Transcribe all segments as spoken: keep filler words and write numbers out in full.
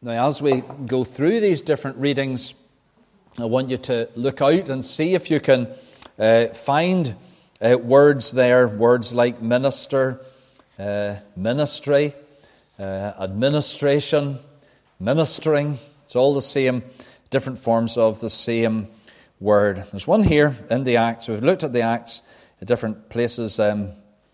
Now, as we go through these different readings, I want you to look out and see if you can uh, find uh, words there, words like minister, uh, ministry, uh, administration, ministering. It's all the same, different forms of the same word. There's one here in the Acts. We've looked at the Acts at different places um,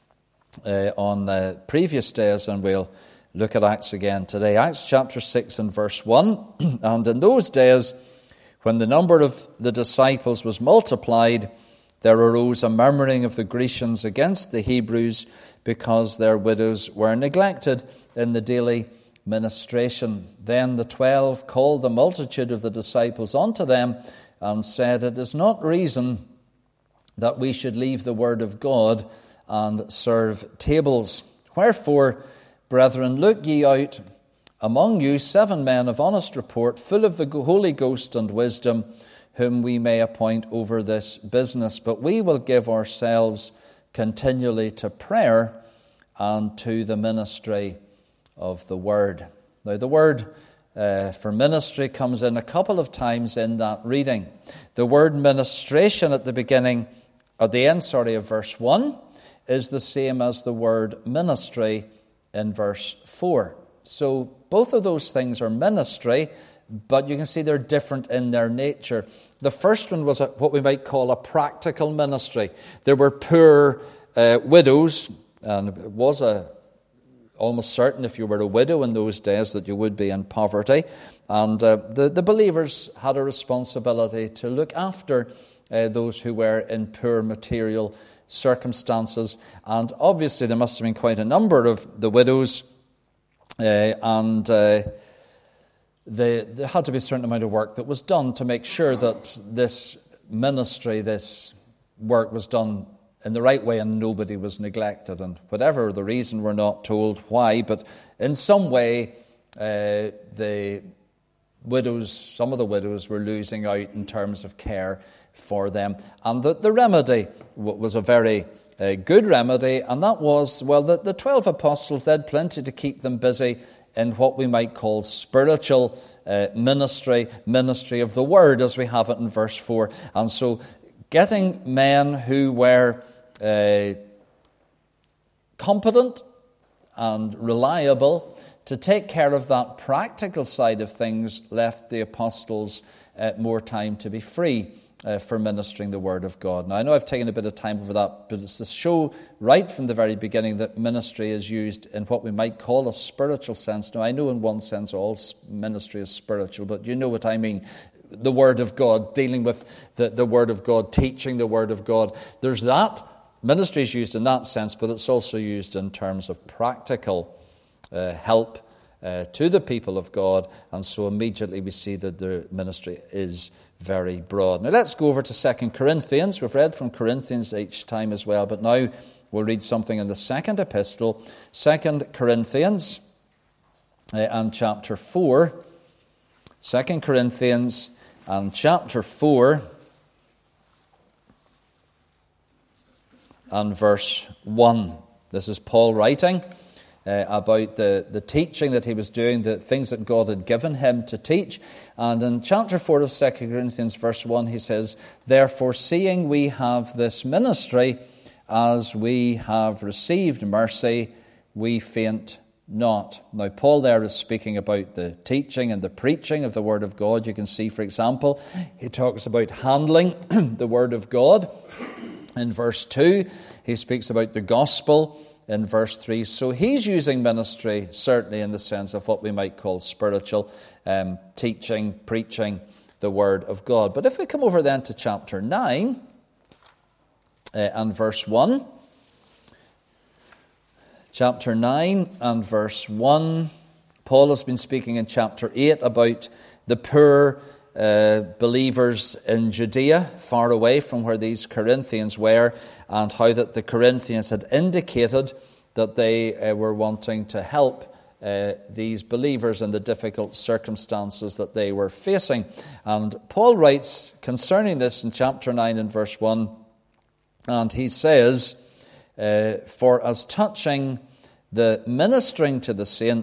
uh, on uh, previous days, and we'll look at Acts again today. Acts chapter six and verse one. And in those days, when the number of the disciples was multiplied, there arose a murmuring of the Grecians against the Hebrews, because their widows were neglected in the daily ministration. Then the twelve called the multitude of the disciples unto them, and said, It is not reason that we should leave the word of God and serve tables. Wherefore, brethren, look ye out among you seven men of honest report, full of the Holy Ghost and wisdom, whom we may appoint over this business. But we will give ourselves continually to prayer and to the ministry of the word. Now, the word uh, for ministry comes in a couple of times in that reading. The word ministration at the beginning, at the end, sorry, of verse one, is the same as the word ministry in verse four. So both of those things are ministry, but you can see they're different in their nature. The first one was a, what we might call a practical ministry. There were poor uh, widows, and it was a almost certain if you were a widow in those days that you would be in poverty. And uh, the, the believers had a responsibility to look after uh, those who were in poor material circumstances. And obviously there must have been quite a number of the widows, uh, and uh, they, there had to be a certain amount of work that was done to make sure that this ministry, this work was done in the right way and nobody was neglected. And whatever the reason, we're not told why, but in some way uh, the widows, some of the widows were losing out in terms of care for them. And the, the remedy was a very uh, good remedy, and that was, well, the, the twelve apostles, they had plenty to keep them busy in what we might call spiritual uh, ministry, ministry of the word, as we have it in verse four. And so getting men who were Uh, competent and reliable to take care of that practical side of things left the apostles uh, more time to be free uh, for ministering the word of God. Now, I know I've taken a bit of time over that, but it's to show right from the very beginning that ministry is used in what we might call a spiritual sense. Now, I know in one sense all ministry is spiritual, but you know what I mean. The word of God, dealing with the, the word of God, teaching the word of God. There's that. Ministry is used in that sense, but it's also used in terms of practical uh, help uh, to the people of God, and so immediately we see that the ministry is very broad. Now let's go over to Second Corinthians. We've read from Corinthians each time as well, but now we'll read something in the second epistle, Second Corinthians uh, and chapter four. Second Corinthians and chapter four. And verse one. This is Paul writing uh, about the, the teaching that he was doing, the things that God had given him to teach. And in chapter four of Second Corinthians, verse one, he says, Therefore, seeing we have this ministry, as we have received mercy, we faint not. Now, Paul there is speaking about the teaching and the preaching of the Word of God. You can see, for example, he talks about handling the Word of God. In verse two, he speaks about the gospel in verse three. So he's using ministry certainly in the sense of what we might call spiritual, um, teaching, preaching the word of God. But if we come over then to chapter nine uh, and verse one, chapter nine and verse one, Paul has been speaking in chapter eight about the poor Uh, believers in Judea, far away from where these Corinthians were, and how that the Corinthians had indicated that they uh, were wanting to help uh, these believers in the difficult circumstances that they were facing. And Paul writes concerning this in chapter nine and verse one, and he says, uh, For as touching the ministering to the saints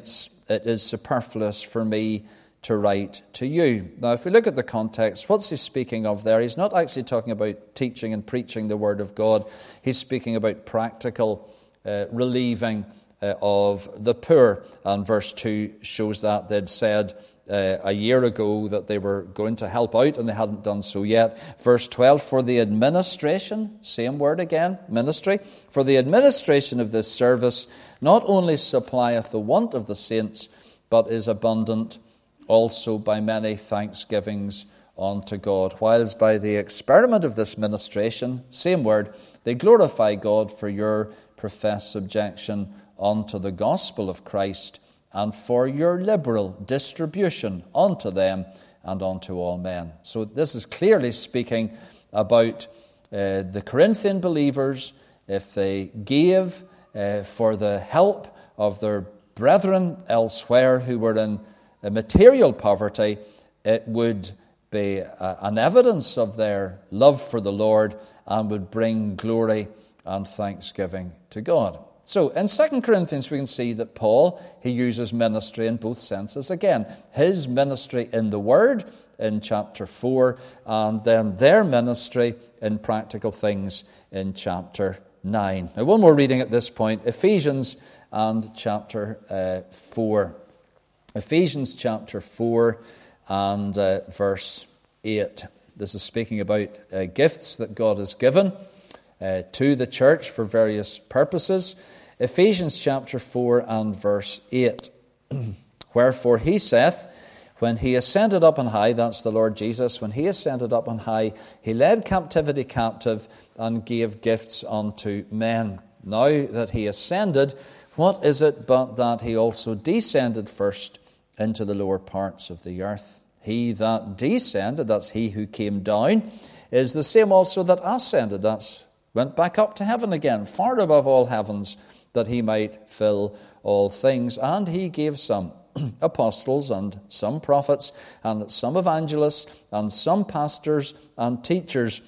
it is superfluous for me to write to you. Now, if we look at the context, what's he speaking of there? He's not actually talking about teaching and preaching the Word of God. He's speaking about practical uh, relieving uh, of the poor. And verse two shows that. They'd said uh, a year ago that they were going to help out, and they hadn't done so yet. Verse twelve, for the administration, same word again, ministry, for the administration of this service not only supplieth the want of the saints, but is abundant also by many thanksgivings unto God. Whilst by the experiment of this ministration, same word, they glorify God for your professed subjection unto the gospel of Christ, and for your liberal distribution unto them and unto all men. So this is clearly speaking about uh, the Corinthian believers. If they gave uh, for the help of their brethren elsewhere who were in a material poverty, it would be a, an evidence of their love for the Lord and would bring glory and thanksgiving to God. So in Second Corinthians we can see that Paul, he uses ministry in both senses. Again, his ministry in the Word in chapter four, and then their ministry in practical things in chapter nine. Now one more reading at this point, Ephesians and chapter uh, four. Ephesians chapter four and uh, verse eight. This is speaking about uh, gifts that God has given uh, to the church for various purposes. Ephesians chapter four and verse eight. Wherefore he saith, when he ascended up on high, that's the Lord Jesus, when he ascended up on high, he led captivity captive and gave gifts unto men. Now that he ascended, what is it but that he also descended first into the lower parts of the earth? He that descended, that's he who came down, is the same also that ascended, that's went back up to heaven again, far above all heavens, that he might fill all things. And he gave some apostles, and some prophets, and some evangelists, and some pastors and teachers,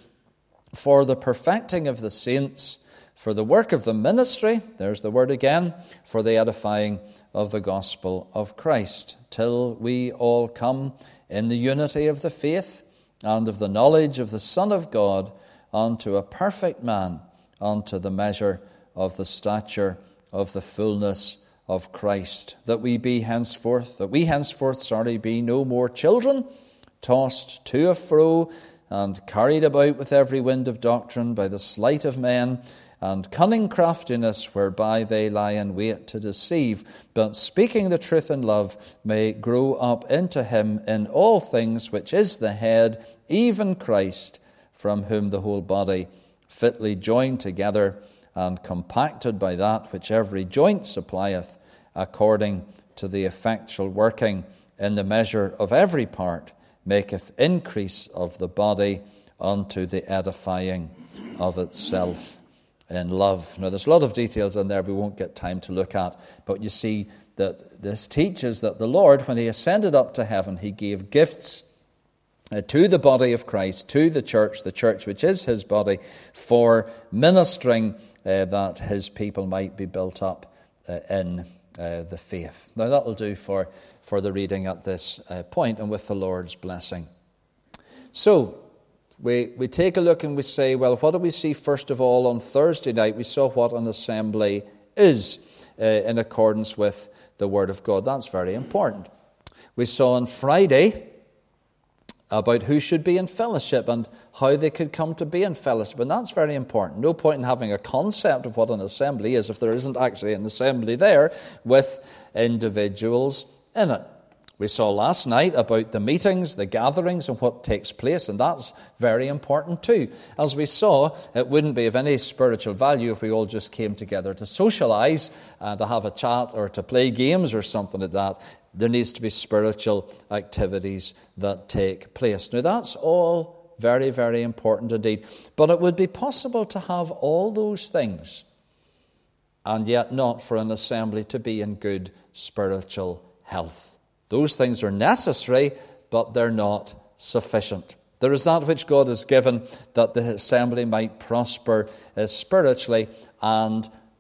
for the perfecting of the saints, for the work of the ministry, there's the word again, for the edifying of the gospel of Christ, till we all come in the unity of the faith and of the knowledge of the Son of God, unto a perfect man, unto the measure of the stature of the fullness of Christ, that we be henceforth, that we henceforth, sorry, be no more children, tossed to and fro, and carried about with every wind of doctrine by the sleight of men, and cunning craftiness whereby they lie in wait to deceive, but speaking the truth in love may grow up into him in all things, which is the head, even Christ, from whom the whole body, fitly joined together and compacted by that which every joint supplieth, according to the effectual working in the measure of every part, maketh increase of the body unto the edifying of itself in love. Now, there's a lot of details in there we won't get time to look at, but you see that this teaches that the Lord, when he ascended up to heaven, he gave gifts uh, to the body of Christ, to the church, the church which is his body, for ministering uh, that his people might be built up uh, in uh, the faith. Now, that will do for, for the reading at this uh, point, and with the Lord's blessing. So, We we take a look and we say, well, what do we see first of all on Thursday night? We saw what an assembly is uh, in accordance with the Word of God. That's very important. We saw on Friday about who should be in fellowship and how they could come to be in fellowship. And that's very important. No point in having a concept of what an assembly is if there isn't actually an assembly there with individuals in it. We saw last night about the meetings, the gatherings, and what takes place, and that's very important too. As we saw, it wouldn't be of any spiritual value if we all just came together to socialize, uh, to have a chat, or to play games or something like that. There needs to be spiritual activities that take place. Now, that's all very, very important indeed. But it would be possible to have all those things and yet not for an assembly to be in good spiritual health. Those things are necessary, but they're not sufficient. There is that which God has given that the assembly might prosper uh, spiritually and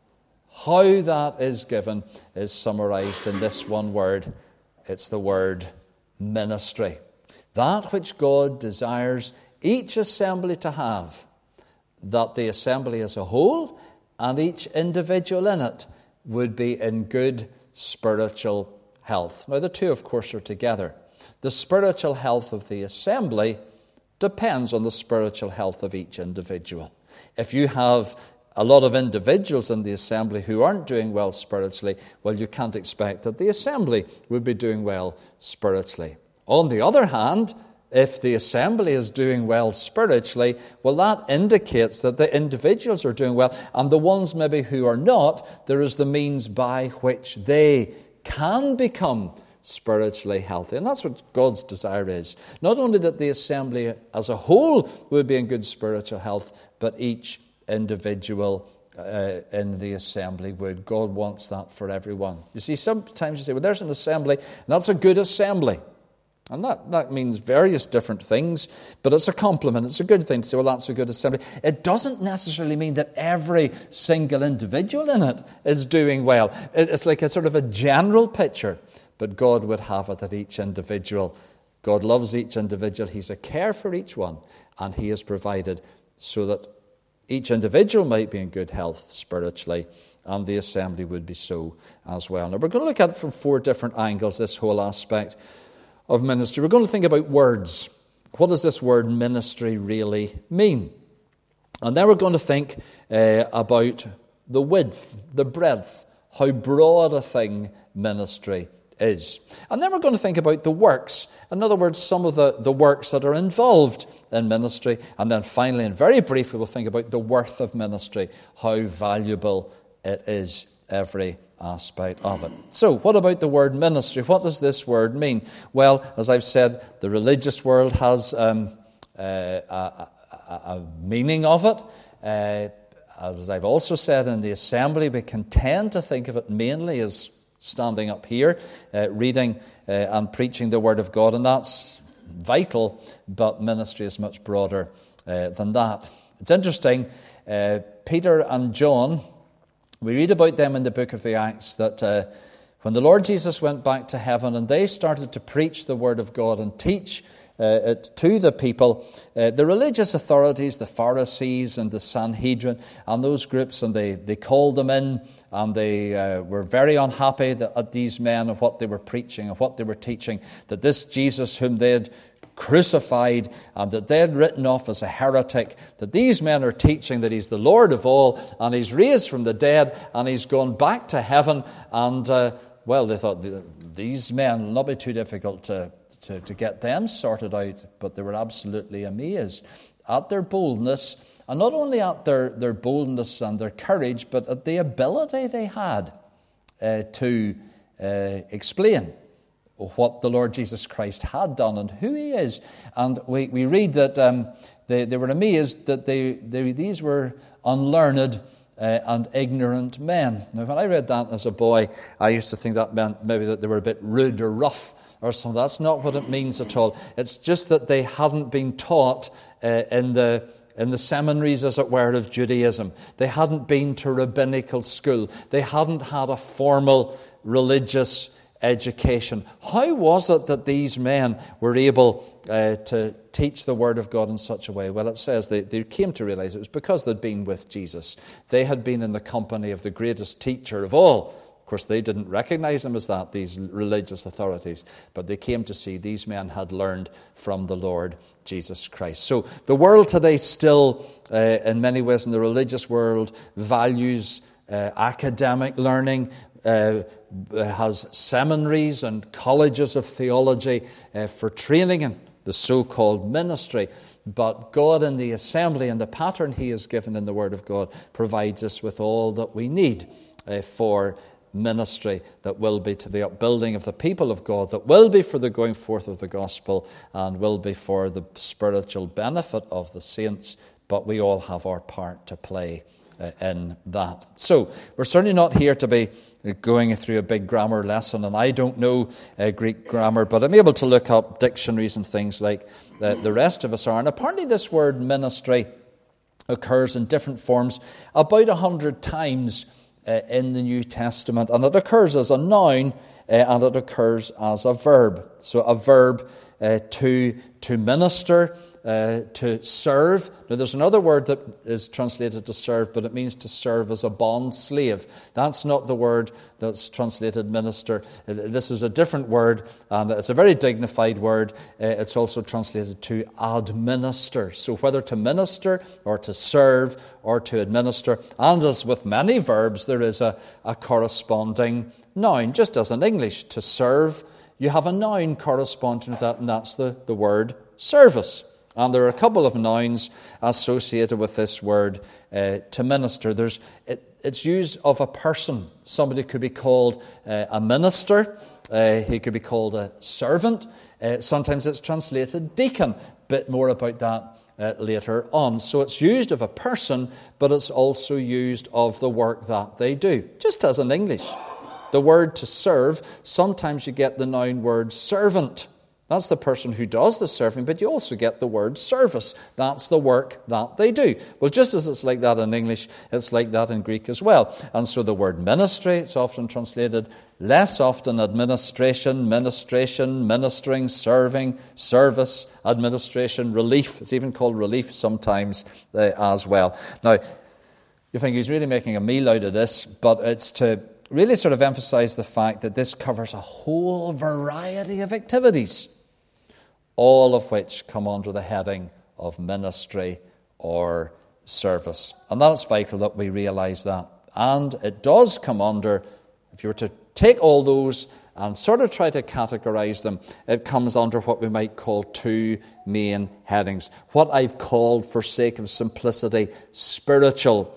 how that is given is summarized in this one word. It's the word ministry. That which God desires each assembly to have, that the assembly as a whole and each individual in it would be in good spiritual health. Now, the two, of course, are together. The spiritual health of the assembly depends on the spiritual health of each individual. If you have a lot of individuals in the assembly who aren't doing well spiritually, well, you can't expect that the assembly would be doing well spiritually. On the other hand, if the assembly is doing well spiritually, well, that indicates that the individuals are doing well, and the ones maybe who are not, there is the means by which they can become spiritually healthy. And that's what God's desire is. Not only that the assembly as a whole would be in good spiritual health, but each individual uh, in the assembly would. God wants that for everyone. You see, sometimes you say, well, there's an assembly, and that's a good assembly. And that, that means various different things, but it's a compliment. It's a good thing to say, well, that's a good assembly. It doesn't necessarily mean that every single individual in it is doing well. It's like a sort of a general picture, but God would have it that each individual, God loves each individual. He's a care for each one, and He has provided so that each individual might be in good health spiritually, and the assembly would be so as well. Now, we're going to look at it from four different angles, this whole aspect of ministry. We're going to think about words. What does this word ministry really mean? And then we're going to think uh, about the width, the breadth, how broad a thing ministry is. And then we're going to think about the works. In other words, some of the, the works that are involved in ministry. And then finally, and very briefly, we'll think about the worth of ministry, how valuable it is, every aspect of it. So, what about the word ministry? What does this word mean? Well, as I've said, the religious world has um, uh, a, a, a meaning of it. Uh, as I've also said, in the assembly, we can tend to think of it mainly as standing up here, uh, reading uh, and preaching the Word of God, and that's vital, but ministry is much broader uh, than that. It's interesting, uh, Peter and John, we read about them in the book of the Acts, that uh, when the Lord Jesus went back to heaven and they started to preach the Word of God and teach uh, it to the people, uh, the religious authorities, the Pharisees and the Sanhedrin and those groups, and they, they called them in, and they uh, were very unhappy that, at these men and what they were preaching and what they were teaching, that this Jesus whom they had crucified and that they had written off as a heretic, that these men are teaching that He's the Lord of all and He's raised from the dead and He's gone back to heaven. And, uh, well, they thought, these men will not be too difficult to, to, to get them sorted out, but they were absolutely amazed at their boldness, and not only at their, their boldness and their courage, but at the ability they had uh, to uh, explain what the Lord Jesus Christ had done and who He is. And we, we read that um, they, they were amazed that they, they these were unlearned uh, and ignorant men. Now, when I read that as a boy, I used to think that meant maybe that they were a bit rude or rough or something. That's not what it means at all. It's just that they hadn't been taught uh, in the in the seminaries, as it were, of Judaism. They hadn't been to rabbinical school. They hadn't had a formal religious education. How was it that these men were able uh, to teach the Word of God in such a way? Well, it says they, they came to realize it was because they'd been with Jesus. They had been in the company of the greatest teacher of all. Of course, they didn't recognize him as that, these religious authorities, but they came to see these men had learned from the Lord Jesus Christ. So the world today still, uh, in many ways, in the religious world, values uh, academic learning, Uh, has seminaries and colleges of theology uh, for training in the so-called ministry. But God in the assembly and the pattern He has given in the Word of God provides us with all that we need uh, for ministry that will be to the upbuilding of the people of God, that will be for the going forth of the gospel, and will be for the spiritual benefit of the saints. But we all have our part to play uh, in that. So we're certainly not here to be going through a big grammar lesson, and I don't know uh, Greek grammar, but I'm able to look up dictionaries and things like uh, the rest of us are. And apparently this word ministry occurs in different forms about a hundred times uh, in the New Testament. And it occurs as a noun uh, and it occurs as a verb. So a verb uh, to, to minister, Uh, to serve. Now, there's another word that is translated to serve, but it means to serve as a bond slave. That's not the word that's translated minister. This is a different word, and it's a very dignified word. Uh, it's also translated to administer. So whether to minister or to serve or to administer, and as with many verbs, there is a, a corresponding noun. Just as in English, to serve, you have a noun corresponding to that, and that's the, the word service. And there are a couple of nouns associated with this word, uh, to minister. There's it, it's used of a person. Somebody could be called uh, a minister. Uh, he could be called a servant. Uh, sometimes it's translated deacon. Bit more about that uh, later on. So it's used of a person, but it's also used of the work that they do. Just as in English. The word to serve, sometimes you get the noun word servant. That's the person who does the serving, but you also get the word service. That's the work that they do. Well, just as it's like that in English, it's like that in Greek as well. And so the word ministry, it's often translated, less often administration, ministration, ministering, serving, service, administration, relief. It's even called relief sometimes uh, as well. Now, you think he's really making a meal out of this, but it's to really sort of emphasize the fact that this covers a whole variety of activities, all of which come under the heading of ministry or service. And that's vital that we realize that. And it does come under, if you were to take all those and sort of try to categorize them, it comes under what we might call two main headings. What I've called, for sake of simplicity, spiritual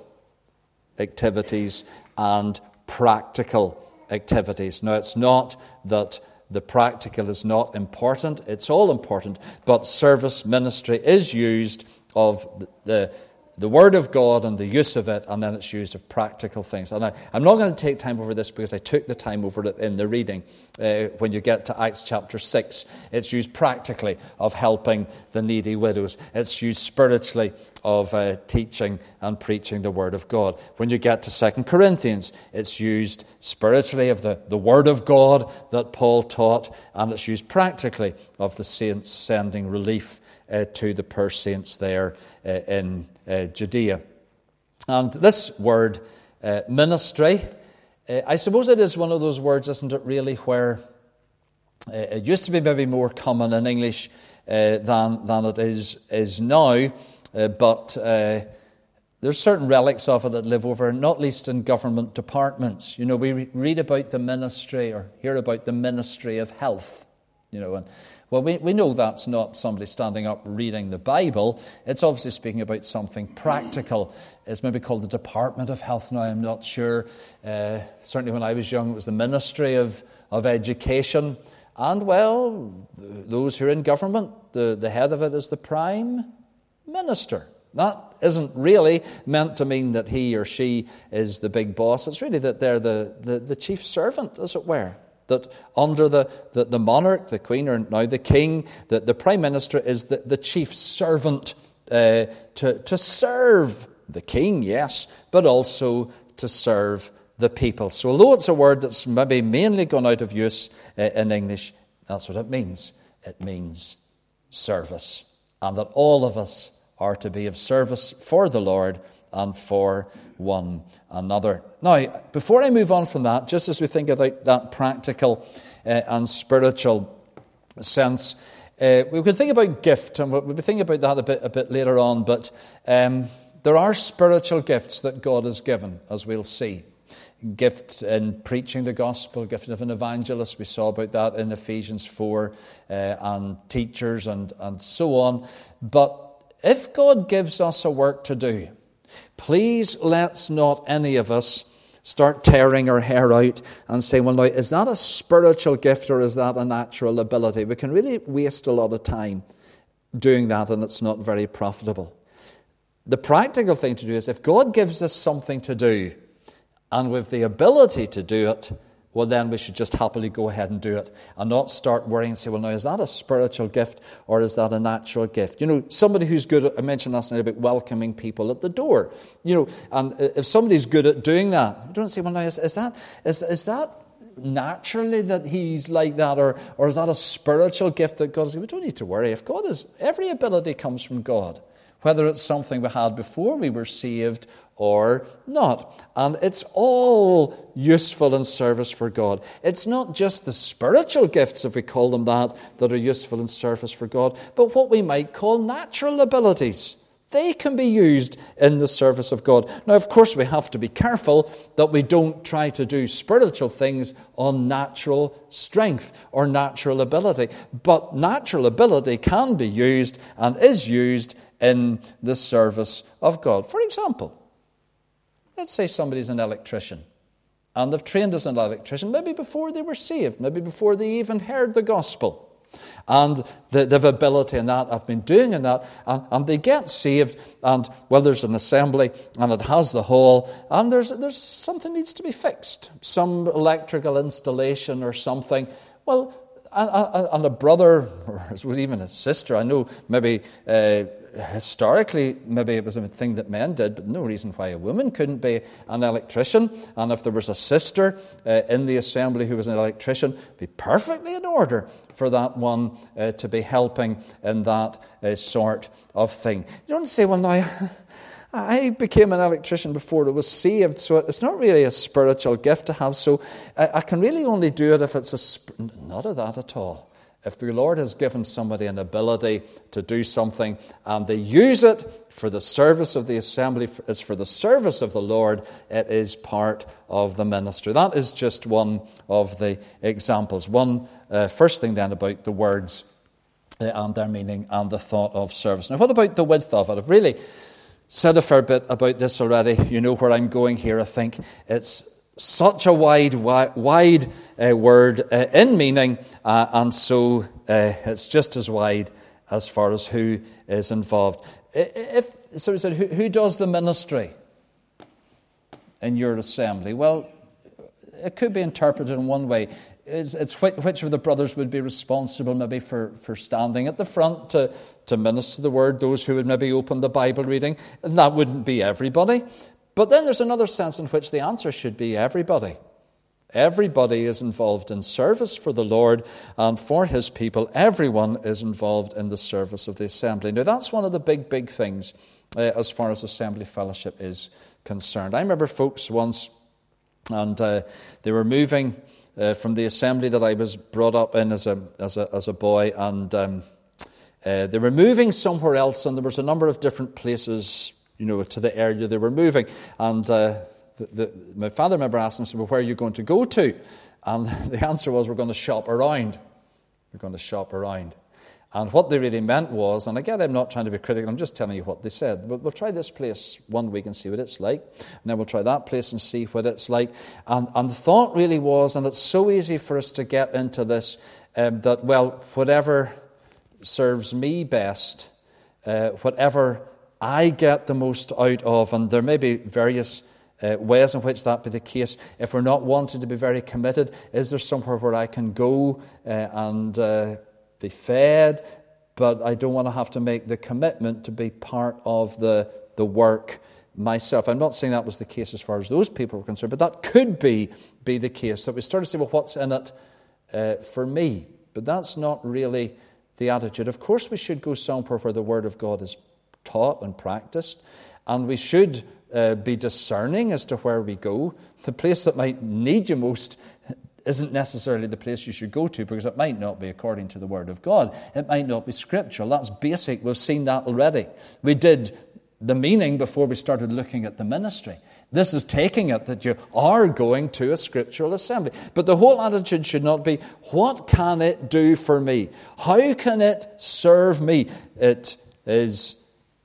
activities and practical activities. Now, it's not that the practical is not important. It's all important. But service ministry is used of the, the, the Word of God and the use of it, and then it's used of practical things. And I, I'm not going to take time over this because I took the time over it in the reading. Uh, when you get to Acts chapter six, it's used practically of helping the needy widows. It's used spiritually of uh, teaching and preaching the Word of God. When you get to Second Corinthians, it's used spiritually of the, the Word of God that Paul taught, and it's used practically of the saints sending relief uh, to the poor saints there uh, in uh, Judea. And this word, uh, ministry, uh, I suppose it is one of those words, isn't it, really, where uh, it used to be maybe more common in English uh, than, than it is, is now. Uh, but uh, there's certain relics of it that live over, not least in government departments. You know, we re- read about the ministry or hear about the Ministry of Health. You know, and well, we, we know that's not somebody standing up reading the Bible. It's obviously speaking about something practical. It's maybe called the Department of Health now, I'm not sure. Uh, certainly when I was young, it was the Ministry of, of Education. And, well, those who are in government, the, the head of it is the Prime Minister. That isn't really meant to mean that he or she is the big boss. It's really that they're the, the, the chief servant, as it were. That under the, the, the monarch, the queen, or now the king, that the prime minister is the, the chief servant uh, to, to serve the king, yes, but also to serve the people. So although it's a word that's maybe mainly gone out of use uh, in English, that's what it means. It means service. And that all of us are to be of service for the Lord and for one another. Now, before I move on from that, just as we think about that practical uh, and spiritual sense, uh, we could think about gift, and we'll be thinking about that a bit a bit later on, but um, there are spiritual gifts that God has given, as we'll see. Gift in preaching the gospel, gift of an evangelist, we saw about that in Ephesians four, uh, and teachers and, and so on. But if God gives us a work to do, please let's not any of us start tearing our hair out and saying, well, now, is that a spiritual gift or is that a natural ability? We can really waste a lot of time doing that, and it's not very profitable. The practical thing to do is, if God gives us something to do, and with the ability to do it, well, then we should just happily go ahead and do it and not start worrying and say, well, now, is that a spiritual gift or is that a natural gift? You know, somebody who's good at, I mentioned last night about welcoming people at the door. You know, and if somebody's good at doing that, don't say, well, now, is, is that is, is that naturally that he's like that, or, or is that a spiritual gift that God has given? We don't need to worry. If God is, every ability comes from God, whether it's something we had before we were saved or not. And it's all useful in service for God. It's not just the spiritual gifts, if we call them that, that are useful in service for God, but what we might call natural abilities. They can be used in the service of God. Now, of course, we have to be careful that we don't try to do spiritual things on natural strength or natural ability. But natural ability can be used and is used in the service of God. For example, let's say somebody's an electrician and they've trained as an electrician maybe before they were saved, maybe before they even heard the gospel. And they have ability in that, I've been doing in that, and, and they get saved, and, well, there's an assembly, and it has the hall, and there's there's something needs to be fixed, some electrical installation or something. Well, and, and a brother, or even a sister, I know maybe uh, historically maybe it was a thing that men did, but no reason why a woman couldn't be an electrician. And if there was a sister uh, in the assembly who was an electrician, it'd be perfectly in order for that one uh, to be helping in that uh, sort of thing. You don't say, well, now, I became an electrician before I was saved, so it's not really a spiritual gift to have, so I, I can really only do it if it's a... Sp- not of that at all. If the Lord has given somebody an ability to do something and they use it for the service of the assembly, it's for the service of the Lord, it is part of the ministry. That is just one of the examples. One uh, first thing then about the words uh, and their meaning and the thought of service. Now, what about the width of it? I've really said a fair bit about this already. You know where I'm going here, I think. It's such a wide, wide, wide uh, word uh, in meaning, uh, and so uh, it's just as wide as far as who is involved. If so, we said, who, who does the ministry in your assembly? Well, it could be interpreted in one way. It's, it's which, which of the brothers would be responsible maybe for, for standing at the front to, to minister the word, those who would maybe open the Bible reading, and that wouldn't be everybody. But then there's another sense in which the answer should be everybody. Everybody is involved in service for the Lord and for His people. Everyone is involved in the service of the assembly. Now, that's one of the big, big things uh, as far as assembly fellowship is concerned. I remember folks once, and uh, they were moving uh, from the assembly that I was brought up in as a as a as a boy, and um, uh, they were moving somewhere else, and there was a number of different places, you know, to the area they were moving. And uh, the, the, my father, I remember, asked him, well, where are you going to go to? And the answer was, we're going to shop around. We're going to shop around. And what they really meant was, and again, I'm not trying to be critical, I'm just telling you what they said. We'll, we'll try this place one week and see what it's like. And then we'll try that place and see what it's like. And, and the thought really was, and it's so easy for us to get into this, um, that, well, whatever serves me best, uh, whatever I get the most out of, and there may be various uh, ways in which that be the case. If we're not wanting to be very committed, is there somewhere where I can go uh, and uh, be fed, but I don't want to have to make the commitment to be part of the, the work myself? I'm not saying that was the case as far as those people were concerned, but that could be, be the case, that we start to say, well, what's in it uh, for me? But that's not really the attitude. Of course, we should go somewhere where the Word of God is taught and practiced, and we should uh, be discerning as to where we go. The place that might need you most isn't necessarily the place you should go to, because it might not be according to the Word of God. It might not be scriptural. That's basic. We've seen that already. We did the meaning before we started looking at the ministry. This is taking it that you are going to a scriptural assembly. But the whole attitude should not be, what can it do for me? How can it serve me? It is,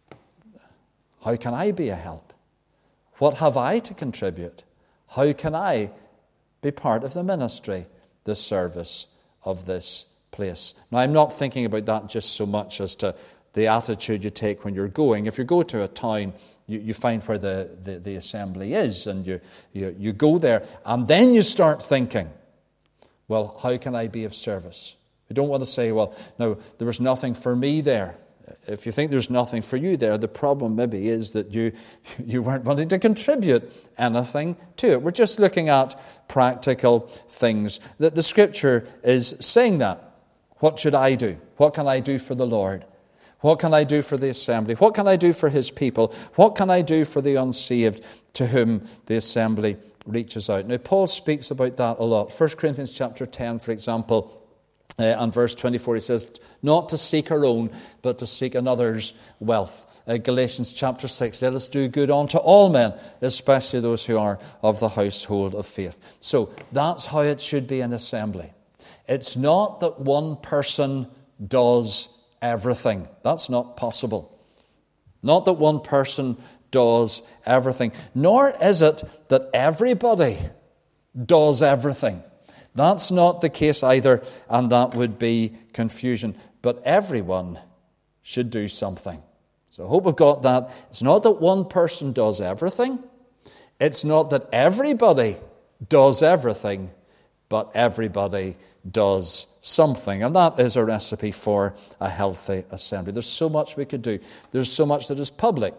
how can I be a help? What have I to contribute? How can I be part of the ministry, the service of this place? Now, I'm not thinking about that just so much as to the attitude you take when you're going. If you go to a town You, you find where the, the, the assembly is, and you, you, you go there, and then you start thinking, well, how can I be of service? You don't want to say, well, no, there was nothing for me there. If you think there's nothing for you there, the problem maybe is that you, you weren't wanting to contribute anything to it. We're just looking at practical things. That the Scripture is saying that. What should I do? What can I do for the Lord? What can I do for the assembly? What can I do for His people? What can I do for the unsaved to whom the assembly reaches out? Now, Paul speaks about that a lot. First Corinthians chapter ten, for example, Uh, and verse twenty-four, he says, not to seek our own, but to seek another's wealth. Uh, Galatians chapter six, let us do good unto all men, especially those who are of the household of faith. So that's how it should be in assembly. It's not that one person does everything. That's not possible. Not that one person does everything. Nor is it that everybody does everything. That's not the case either, and that would be confusion. But everyone should do something. So I hope we've got that. It's not that one person does everything. It's not that everybody does everything, but everybody does something. And that is a recipe for a healthy assembly. There's so much we could do. There's so much that is public,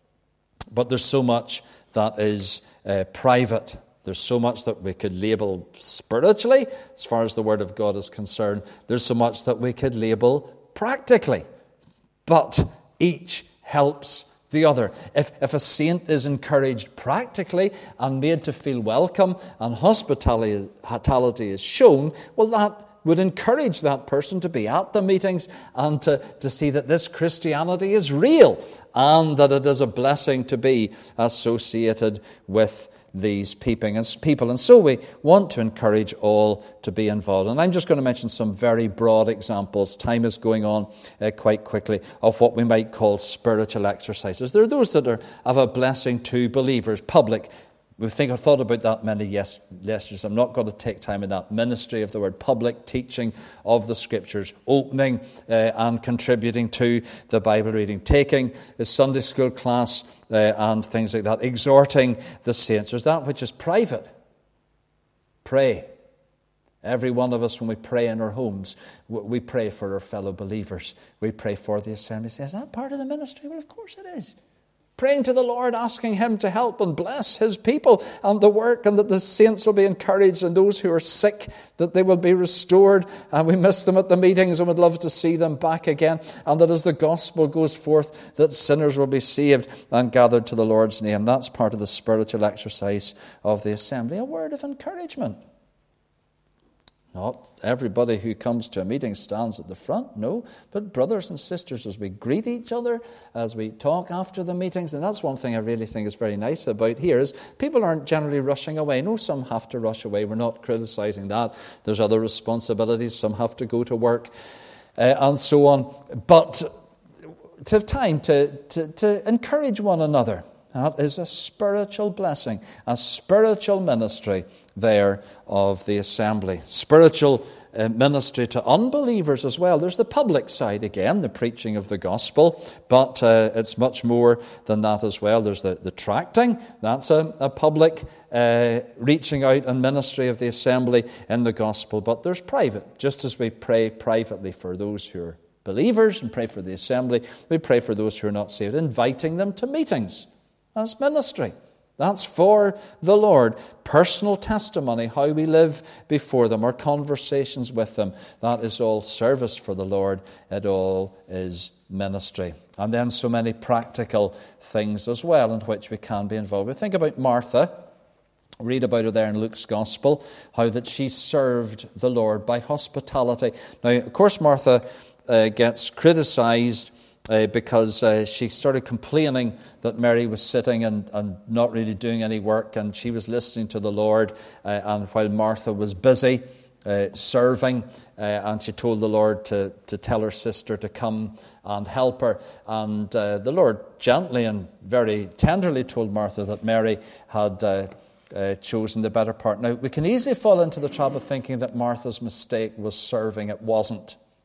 but there's so much that is uh, private. There's so much that we could label spiritually, as far as the Word of God is concerned. There's so much that we could label practically. But each helps the other. If, if a saint is encouraged practically and made to feel welcome and hospitality, hospitality is shown, well, that would encourage that person to be at the meetings and to, to see that this Christianity is real and that it is a blessing to be associated with these people. And so we want to encourage all to be involved. And I'm just going to mention some very broad examples. Time is going on uh, quite quickly of what we might call spiritual exercises. There are those that are of a blessing to believers, public. We think I've thought about that many yes, lessons. I'm not going to take time in that. Ministry of the word, public teaching of the Scriptures, opening uh, and contributing to the Bible reading, taking a Sunday school class uh, and things like that, exhorting the saints. There's that which is private. Pray. Every one of us, when we pray in our homes, we pray for our fellow believers. We pray for the assembly. Is that part of the ministry? Well, of course it is. Praying to the Lord, asking Him to help and bless His people and the work, and that the saints will be encouraged, and those who are sick, that they will be restored. And we miss them at the meetings and would love to see them back again. And that as the gospel goes forth, that sinners will be saved and gathered to the Lord's name. That's part of the spiritual exercise of the assembly. A word of encouragement. Not everybody who comes to a meeting stands at the front, no. But brothers and sisters, as we greet each other, as we talk after the meetings, and that's one thing I really think is very nice about here, is people aren't generally rushing away. No, some have to rush away. We're not criticizing that. There's other responsibilities. Some have to go to work uh, and so on. But to have time to, to, to encourage one another, that is a spiritual blessing, a spiritual ministry there of the assembly. Spiritual uh, ministry to unbelievers as well. There's the public side again, the preaching of the gospel, but uh, it's much more than that as well. There's the, the tracting. That's a, a public uh, reaching out and ministry of the assembly in the gospel. But there's private, just as we pray privately for those who are believers and pray for the assembly, we pray for those who are not saved, inviting them to meetings. That's ministry. That's for the Lord. Personal testimony, how we live before them, our conversations with them. That is all service for the Lord. It all is ministry. And then so many practical things as well in which we can be involved. We think about Martha. Read about her there in Luke's Gospel, how that she served the Lord by hospitality. Now, of course, Martha uh, gets criticized Uh, because uh, she started complaining that Mary was sitting and, and not really doing any work, and she was listening to the Lord, uh, and while Martha was busy uh, serving, uh, and she told the Lord to, to tell her sister to come and help her. And uh, the Lord gently and very tenderly told Martha that Mary had uh, uh, chosen the better part. Now, we can easily fall into the trap of thinking that Martha's mistake was serving. It wasn't.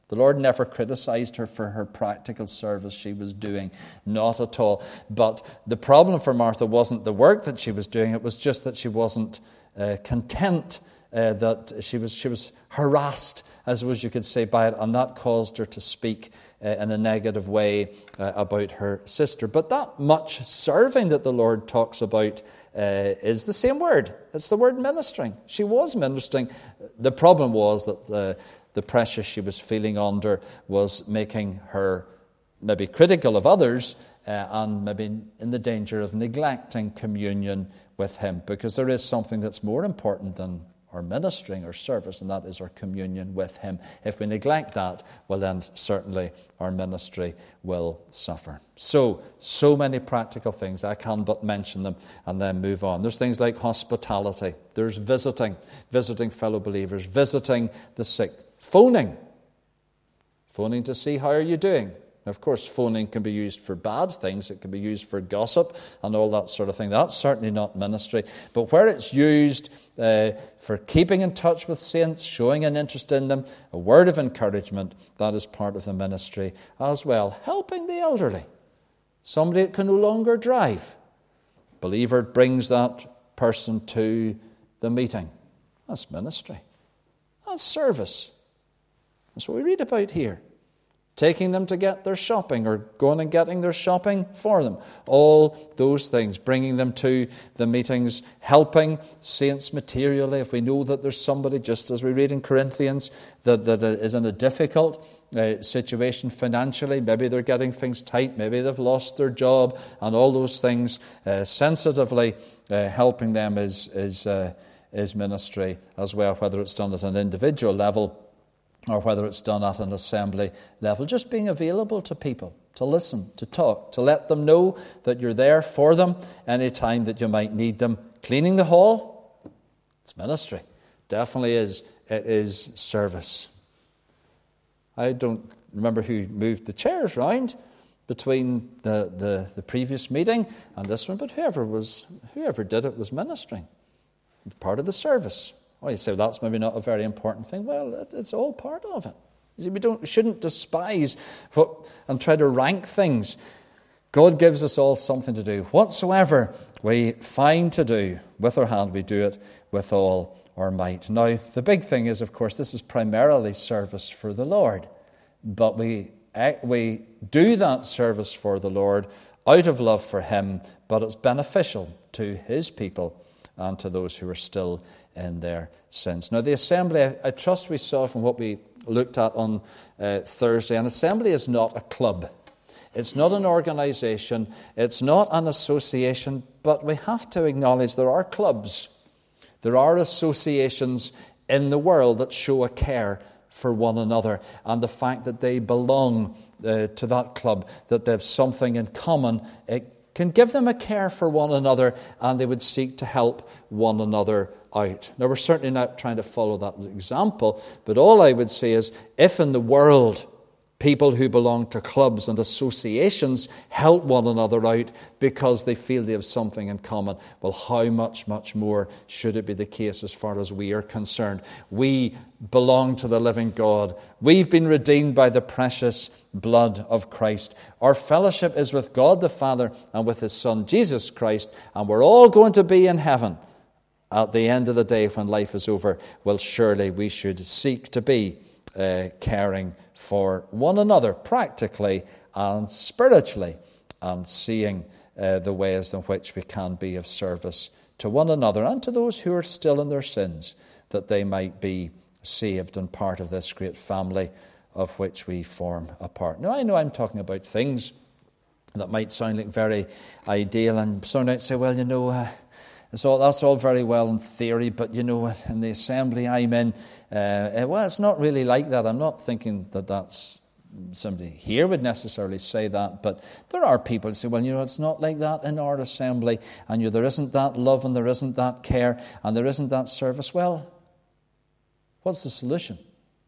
The Lord never criticized her for her practical service she was doing, not at all. But the problem for Martha wasn't the work that she was doing, it was just that she wasn't uh, content, uh, that she was she was harassed, as was you could say, by it, and that caused her to speak uh, in a negative way uh, about her sister. But that much serving that the Lord talks about uh, is the same word. It's the word ministering. She was ministering. The problem was that the The pressure she was feeling under was making her maybe critical of others uh, and maybe in the danger of neglecting communion with him, because there is something that's more important than our ministering or service, and that is our communion with him. If we neglect that, well then certainly our ministry will suffer. So, so many practical things. I can but mention them and then move on. There's things like hospitality. There's visiting, visiting fellow believers, visiting the sick. Phoning. Phoning to see how are you doing. Of course, phoning can be used for bad things. It can be used for gossip and all that sort of thing. That's certainly not ministry. But where it's used uh, for keeping in touch with saints, showing an interest in them, a word of encouragement, that is part of the ministry as well. Helping the elderly. Somebody that can no longer drive. Believer brings that person to the meeting. That's ministry. That's service. That's what we read about here. Taking them to get their shopping or going and getting their shopping for them. All those things, bringing them to the meetings, helping saints materially. If we know that there's somebody, just as we read in Corinthians, that, that is in a difficult uh, situation financially, maybe they're getting things tight, maybe they've lost their job, and all those things, uh, sensitively uh, helping them is, is, uh, is ministry as well, whether it's done at an individual level or whether it's done at an assembly level. Just being available to people, to listen, to talk, to let them know that you're there for them any time that you might need them. Cleaning the hall, it's ministry. Definitely is. It is service. I don't remember who moved the chairs round between the, the, the previous meeting and this one, but whoever was whoever did it was ministering. It's part of the service. Oh, you say, well, that's maybe not a very important thing. Well, it, it's all part of it. You see, we don't, shouldn't despise what, and try to rank things. God gives us all something to do. Whatsoever we find to do with our hand, we do it with all our might. Now, the big thing is, of course, this is primarily service for the Lord. But we, we do that service for the Lord out of love for him, but it's beneficial to his people and to those who are still in their sins. Now, the assembly, I, I trust we saw from what we looked at on uh, Thursday, an assembly is not a club. It's not an organization. It's not an association, but we have to acknowledge there are clubs. There are associations in the world that show a care for one another, and the fact that they belong uh, to that club, that they have something in common, it can give them a care for one another, and they would seek to help one another out. Now, we're certainly not trying to follow that example, but all I would say is, if in the world people who belong to clubs and associations help one another out because they feel they have something in common, well, how much, much more should it be the case as far as we are concerned? We belong to the living God. We've been redeemed by the precious blood of Christ. Our fellowship is with God the Father and with his Son, Jesus Christ, and we're all going to be in heaven at the end of the day when life is over. Well, surely we should seek to be uh, caring for one another practically and spiritually, and seeing uh, the ways in which we can be of service to one another and to those who are still in their sins, that they might be saved and part of this great family of which we form a part. Now, I know I'm talking about things that might sound like very ideal, and some might say, well, you know, uh, it's all, that's all very well in theory, but, you know, in the assembly I'm in, uh, well, it's not really like that. I'm not thinking that that's somebody here would necessarily say that, but there are people who say, well, you know, it's not like that in our assembly, and you know, there isn't that love, and there isn't that care, and there isn't that service. Well, what's the solution?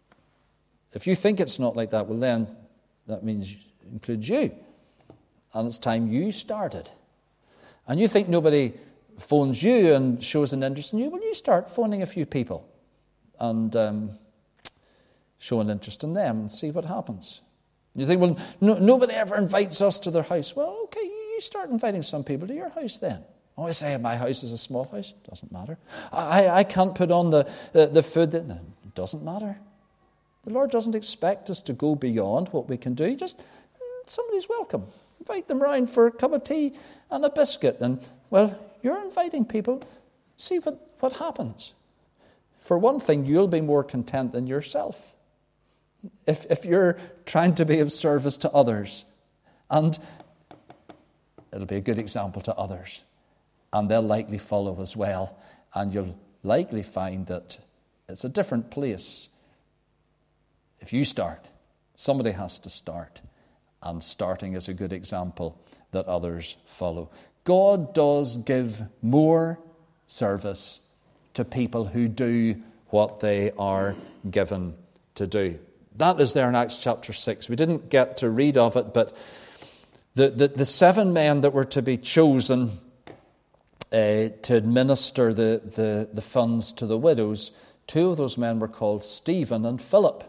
If you think it's not like that, well, then that means it includes you, and it's time you started. And you think nobody phones you and shows an interest in you, well, you start phoning a few people and um, show an interest in them and see what happens. You think, well, no, nobody ever invites us to their house. Well, okay, you start inviting some people to your house then. Oh, I say my house is a small house. Doesn't matter. I, I can't put on the, the, the food. That, no, it doesn't matter. The Lord doesn't expect us to go beyond what we can do. Just, somebody's welcome. Invite them round for a cup of tea and a biscuit. And, well, you're inviting people. See what, what happens. For one thing, you'll be more content than yourself. If, if you're trying to be of service to others. And it'll be a good example to others. And they'll likely follow as well. And you'll likely find that it's a different place. If you start, somebody has to start. And starting is a good example that others follow. God does give more service to people who do what they are given to do. That is there in Acts chapter six. We didn't get to read of it, but the, the, the seven men that were to be chosen uh, to administer the, the, the funds to the widows, two of those men were called Stephen and Philip.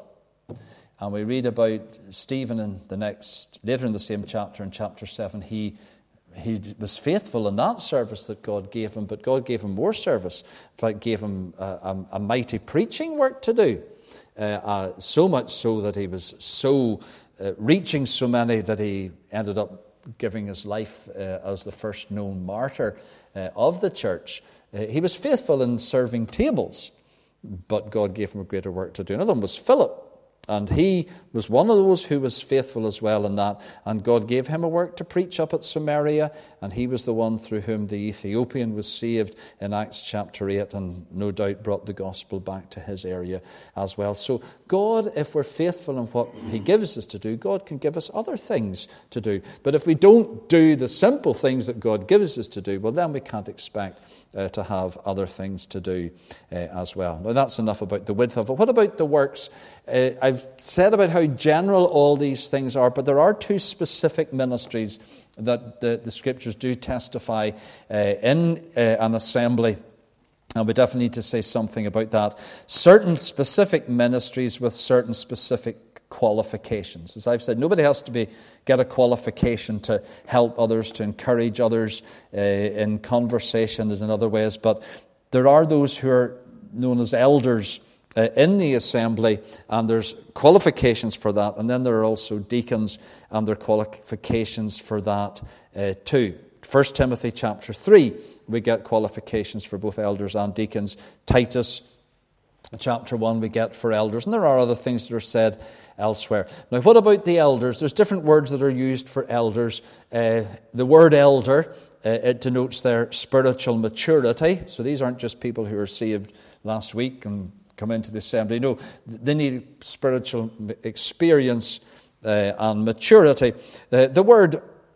And we read about Stephen in the next, later in the same chapter, in chapter seven, he He was faithful in that service that God gave him, but God gave him more service. In fact, gave him a, a, a mighty preaching work to do. Uh, uh, so much so that he was so uh, reaching so many that he ended up giving his life uh, as the first known martyr uh, of the church. Uh, he was faithful in serving tables, but God gave him a greater work to do. Another one was Philip. And he was one of those who was faithful as well in that. And God gave him a work to preach up at Samaria. And he was the one through whom the Ethiopian was saved in Acts chapter eight. And no doubt brought the gospel back to his area as well. So God, if we're faithful in what he gives us to do, God can give us other things to do. But if we don't do the simple things that God gives us to do, well, then we can't expect Uh, to have other things to do uh, as well. Now, that's enough about the width of it. What about the works? Uh, I've said about how general all these things are, but there are two specific ministries that the, the Scriptures do testify uh, in uh, an assembly. And we definitely need to say something about that. Certain specific ministries with certain specific qualifications. As I've said, nobody has to be get a qualification to help others, to encourage others uh, in conversation and in other ways. But there are those who are known as elders uh, in the assembly, and there's qualifications for that. And then there are also deacons, and there are qualifications for that uh, too. First Timothy chapter three, we get qualifications for both elders and deacons. Titus chapter one we get for elders, and there are other things that are said elsewhere. Now, what about the elders? There's different words that are used for elders. Uh, the word elder, uh, it denotes their spiritual maturity. So these aren't just people who were saved last week and come into the assembly. No, they need spiritual experience uh, and maturity. Uh, the word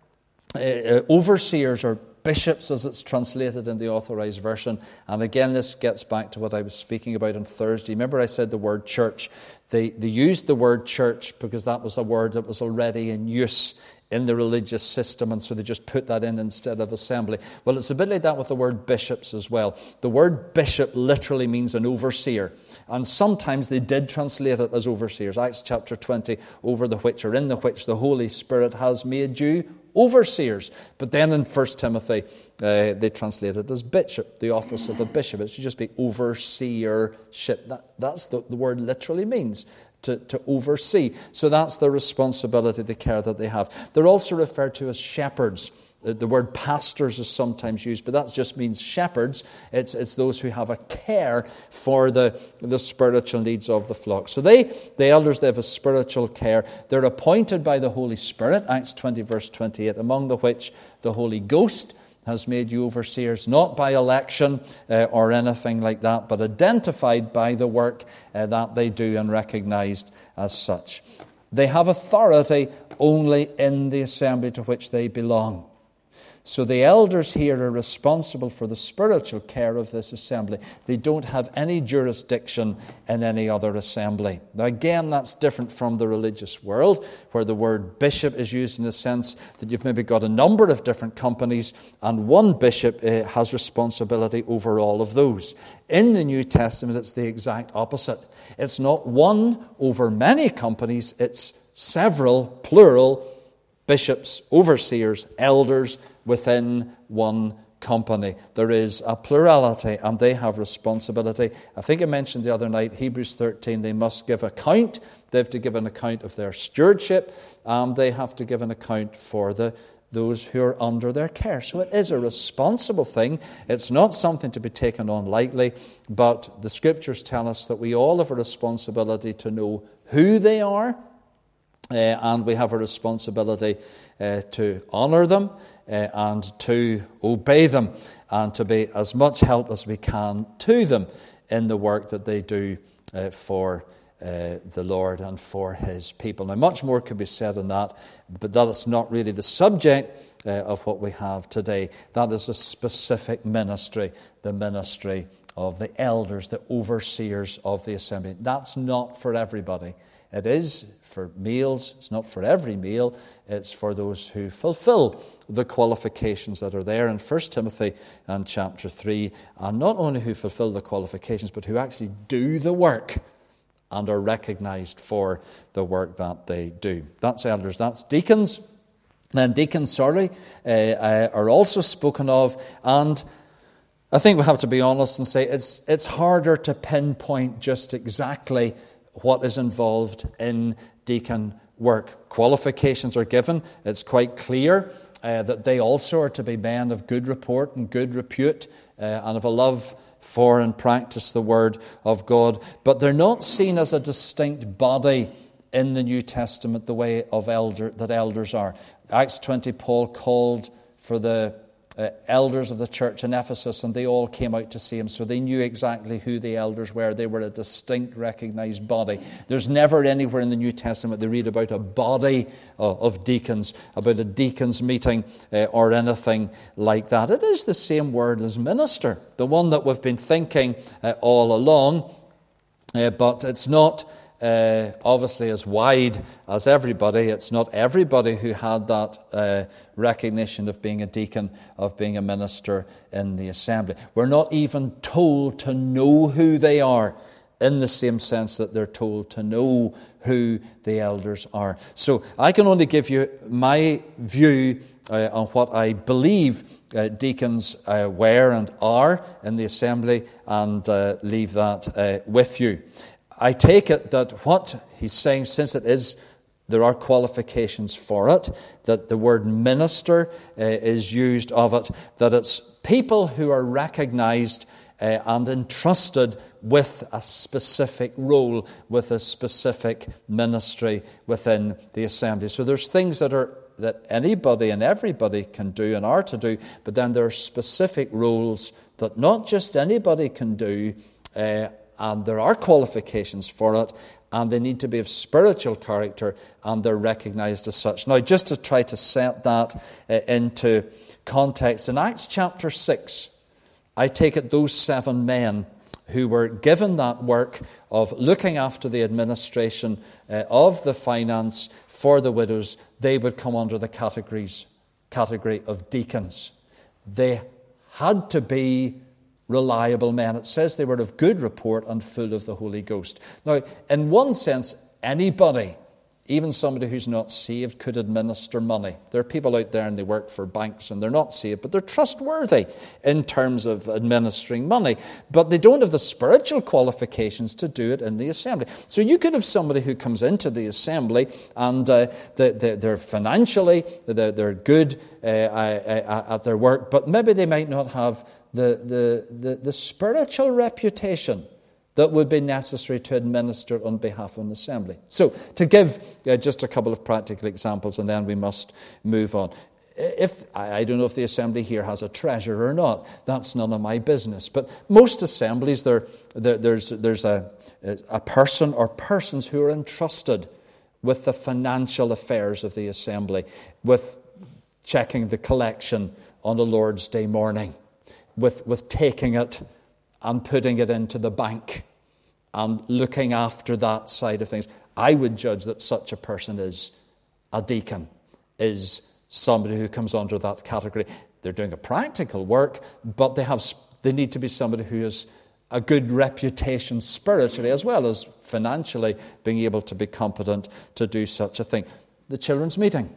uh, overseers or bishops, as it's translated in the Authorized Version. And again, this gets back to what I was speaking about on Thursday. Remember I said the word church. They, they used the word church because that was a word that was already in use in the religious system, and so they just put that in instead of assembly. Well, it's a bit like that with the word bishops as well. The word bishop literally means an overseer. And sometimes they did translate it as overseers. Acts chapter twenty, over the which, or in the which, the Holy Spirit has made you overseers. But then in First Timothy, uh, they translate it as bishop, the office of a bishop. It should just be overseership. That, that's the, the word literally means, to, to oversee. So that's the responsibility, the care that they have. They're also referred to as shepherds. The word pastors is sometimes used, but that just means shepherds. It's, it's those who have a care for the, the spiritual needs of the flock. So they, the elders, they have a spiritual care. They're appointed by the Holy Spirit, Acts twenty, verse twenty-eight, among the which the Holy Ghost has made you overseers, not by election uh, or anything like that, but identified by the work uh, that they do and recognized as such. They have authority only in the assembly to which they belong. So the elders here are responsible for the spiritual care of this assembly. They don't have any jurisdiction in any other assembly. Now again, that's different from the religious world, where the word bishop is used in the sense that you've maybe got a number of different companies and one bishop uh, has responsibility over all of those. In the New Testament, it's the exact opposite. It's not one over many companies, it's several, plural, bishops, overseers, elders within one company. There is a plurality and they have responsibility. I think I mentioned the other night, Hebrews thirteen, they must give account. They have to give an account of their stewardship, and they have to give an account for the those who are under their care. So it is a responsible thing. It's not something to be taken on lightly, but the Scriptures tell us that we all have a responsibility to know who they are, uh, and we have a responsibility uh, to honour them uh, and to obey them and to be as much help as we can to them in the work that they do uh, for Uh, the Lord and for His people. Now, much more could be said on that, but that is not really the subject uh, of what we have today. That is a specific ministry, the ministry of the elders, the overseers of the assembly. That's not for everybody. It is for males. It's not for every male. It's for those who fulfill the qualifications that are there in First Timothy and chapter three, and not only who fulfill the qualifications, but who actually do the work and are recognized for the work that they do. That's elders. That's deacons. Then deacons, sorry, uh, uh, are also spoken of. And I think we have to be honest and say it's it's harder to pinpoint just exactly what is involved in deacon work. Qualifications are given. It's quite clear uh, that they also are to be men of good report and good repute uh, and of a love for and practice the word of God. But they're not seen as a distinct body in the New Testament the way of elder that elders are. Acts twenty, Paul called for the uh, elders of the church in Ephesus, and they all came out to see him. So they knew exactly who the elders were. They were a distinct, recognized body. There's never anywhere in the New Testament they read about a body of, of deacons, about a deacons meeting uh, or anything like that. It is the same word as minister, the one that we've been thinking uh, all along, uh, but it's not Uh, obviously as wide as everybody. It's not everybody who had that uh, recognition of being a deacon, of being a minister in the assembly. We're not even told to know who they are in the same sense that they're told to know who the elders are. So I can only give you my view uh, on what I believe uh, deacons uh, were and are in the assembly, and uh, leave that uh, with you. I take it that what he's saying, since it is, there are qualifications for it, that the word minister uh, is used of it, that it's people who are recognized uh, and entrusted with a specific role, with a specific ministry within the assembly. So there's things that are that anybody and everybody can do and are to do, but then there are specific roles that not just anybody can do, uh, and there are qualifications for it, and they need to be of spiritual character, and they're recognized as such. Now, just to try to set that uh, into context, in Acts chapter six, I take it those seven men who were given that work of looking after the administration uh, of the finance for the widows, they would come under the categories category of deacons. They had to be reliable men. It says they were of good report and full of the Holy Ghost. Now, in one sense, anybody, even somebody who's not saved, could administer money. There are people out there and they work for banks and they're not saved, but they're trustworthy in terms of administering money. But they don't have the spiritual qualifications to do it in the assembly. So you could have somebody who comes into the assembly and uh, they, they're financially, they're, they're good uh, at their work, but maybe they might not have The, the, the, the spiritual reputation that would be necessary to administer on behalf of an assembly. So, to give uh, just a couple of practical examples, and then we must move on. If I don't know if the assembly here has a treasurer or not, that's none of my business. But most assemblies, there, there there's there's a a person or persons who are entrusted with the financial affairs of the assembly, with checking the collection on a Lord's Day morning with, with taking it and putting it into the bank and looking after that side of things. I would judge that such a person is a deacon, is somebody who comes under that category. They're doing a practical work, but they have they need to be somebody who has a good reputation spiritually as well as financially, being able to be competent to do such a thing. The children's meeting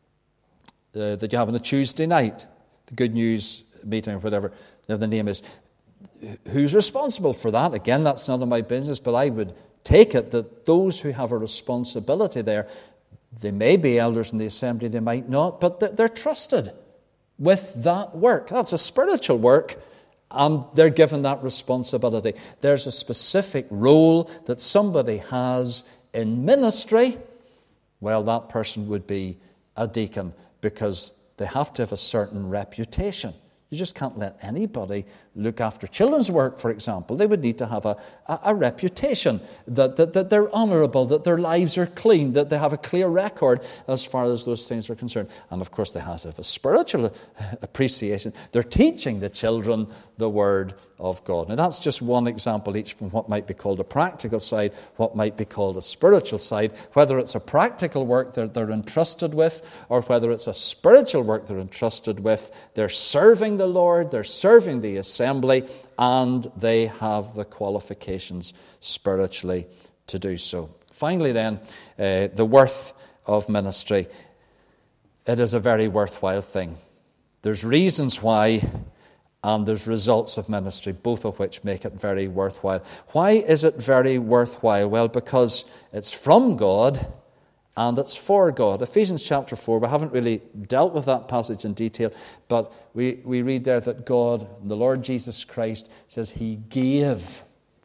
uh, that you have on a Tuesday night, the Good News meeting or whatever the name is, who's responsible for that? Again, that's none of my business, but I would take it that those who have a responsibility there, they may be elders in the assembly, they might not, but they're, they're trusted with that work. That's a spiritual work, and they're given that responsibility. There's a specific role that somebody has in ministry. Well, that person would be a deacon because they have to have a certain reputation. You just can't let anybody look after children's work, for example. They would need to have a, a, a reputation, that, that, that they're honourable, that their lives are clean, that they have a clear record as far as those things are concerned. And of course, they have to have a spiritual appreciation. They're teaching the children the Word of God. Now, that's just one example each from what might be called a practical side, what might be called a spiritual side, whether it's a practical work that they're entrusted with, or whether it's a spiritual work they're entrusted with. They're serving the Lord, they're serving the assembly, and they have the qualifications spiritually to do so. Finally then, uh, the worth of ministry. It is a very worthwhile thing. There's reasons why, and there's results of ministry, both of which make it very worthwhile. Why is it very worthwhile? Well, because it's from God and it's for God. Ephesians chapter four, we haven't really dealt with that passage in detail, but we, we read there that God, the Lord Jesus Christ, says He gave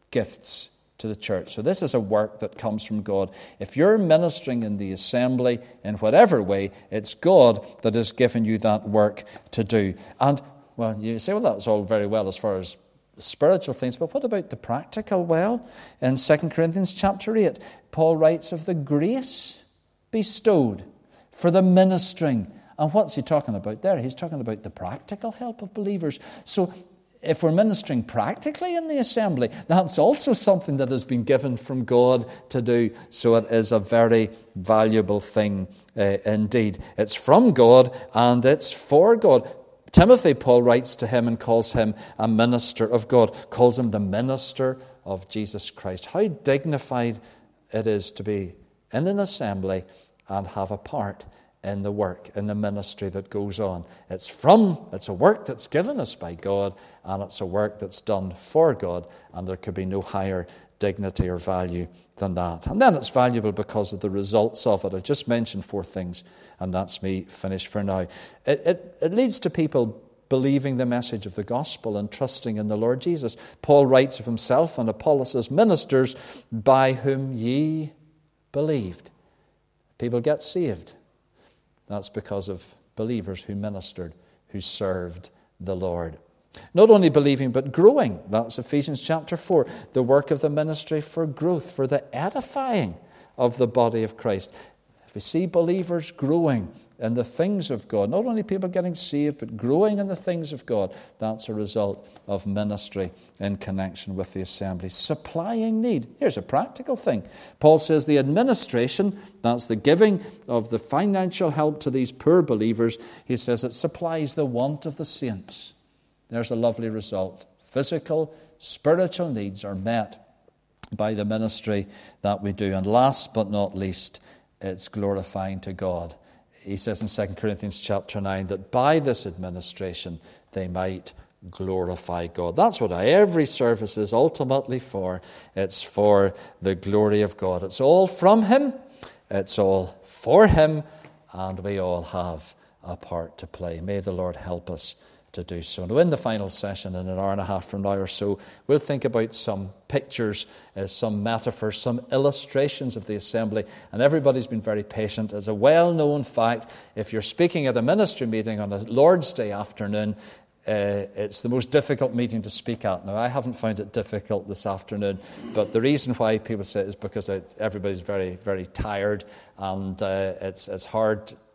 gifts to the church. So this is a work that comes from God. If you're ministering in the assembly in whatever way, it's God that has given you that work to do. And, well, you say, well, that's all very well as far as spiritual things, but what about the practical? Well, in Second Corinthians chapter eight, Paul writes of the grace bestowed for the ministering. And what's he talking about there? He's talking about the practical help of believers. So if we're ministering practically in the assembly, that's also something that has been given from God to do. So it is a very valuable thing uh, indeed. It's from God and it's for God. Timothy, Paul writes to him and calls him a minister of God, calls him the minister of Jesus Christ. How dignified it is to be in an assembly and have a part in the work, in the ministry that goes on. It's from, it's a work that's given us by God, and it's a work that's done for God, and there could be no higher dignity or value than that. And then it's valuable because of the results of it. I just mentioned four things, and that's me finished for now. It, it, it leads to people believing the message of the gospel and trusting in the Lord Jesus. Paul writes of himself and Apollos as ministers by whom ye believed. People get saved. That's because of believers who ministered, who served the Lord. Not only believing, but growing. That's Ephesians chapter four. The work of the ministry for growth, for the edifying of the body of Christ. If we see believers growing in the things of God, not only people getting saved, but growing in the things of God, that's a result of ministry in connection with the assembly. Supplying need. Here's a practical thing. Paul says the administration, that's the giving of the financial help to these poor believers, he says it supplies the want of the saints. There's a lovely result. Physical, spiritual needs are met by the ministry that we do. And last but not least, it's glorifying to God. He says in Second Corinthians chapter nine that by this administration they might glorify God. That's what every service is ultimately for. It's for the glory of God. It's all from Him. It's all for Him. And we all have a part to play. May the Lord help us to do so. Now, in the final session, in an hour and a half from now or so, we'll think about some pictures, uh, some metaphors, some illustrations of the assembly. And everybody's been very patient. As a well-known fact, if you're speaking at a ministry meeting on a Lord's Day afternoon, uh, it's the most difficult meeting to speak at. Now, I haven't found it difficult this afternoon, but the reason why people say it is because I, everybody's very, very tired, and uh, it's it's hard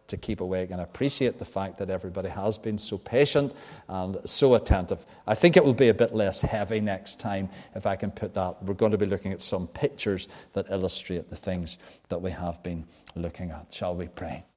to keep awake. And I appreciate the fact that everybody has been so patient and so attentive. I think it will be a bit less heavy next time, if I can put that. We're going to be looking at some pictures that illustrate the things that we have been looking at. Shall we pray?